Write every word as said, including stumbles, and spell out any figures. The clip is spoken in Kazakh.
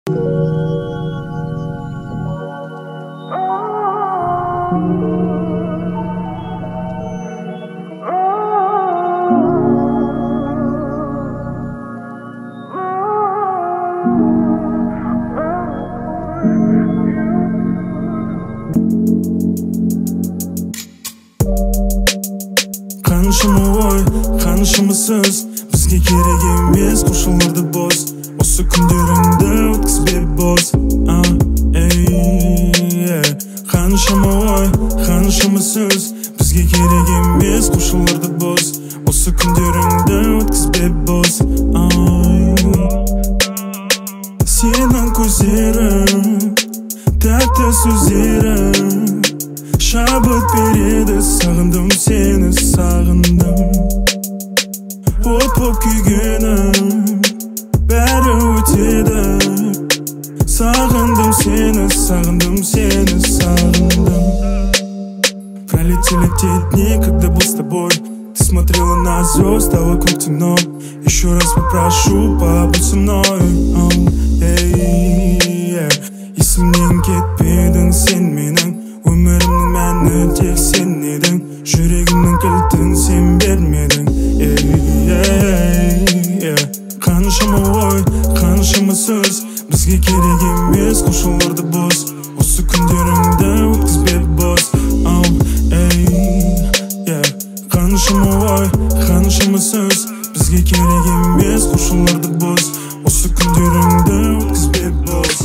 Қаншама ой, қаншама сөз бізге керек емес қошаларды бос. Осы күндеріңді өткізбе бос. Қаншама ой, қаншама сөз бізге керек емес қошаларды бос. Осы күндеріңді өткізбе бос. Сенің көздерің, тәтті сөздерің шабыт береді, сағындым сені, сағындым. От боп күйгенім бәрі өтеді. Сағындым сені, сағындым сені, сағындым. Пролетели те дни, когда был с тобой. Ты смотрела на звезды вокруг темно. Еще раз попрошу, побудь со мной. Если менен кетпедің сен менің, өмірімнің мәні тек сен едің. Жүрегімнің кілтін сен бермедің. Қаншама ой, қаншама сөз бізге керек емес қошаларды бос. Осы күндеріңді өткізбе бос. Қаншама ой, қаншама сөз бізге керек емес қошаларды бос. Осы күндеріңді өткізбе бос.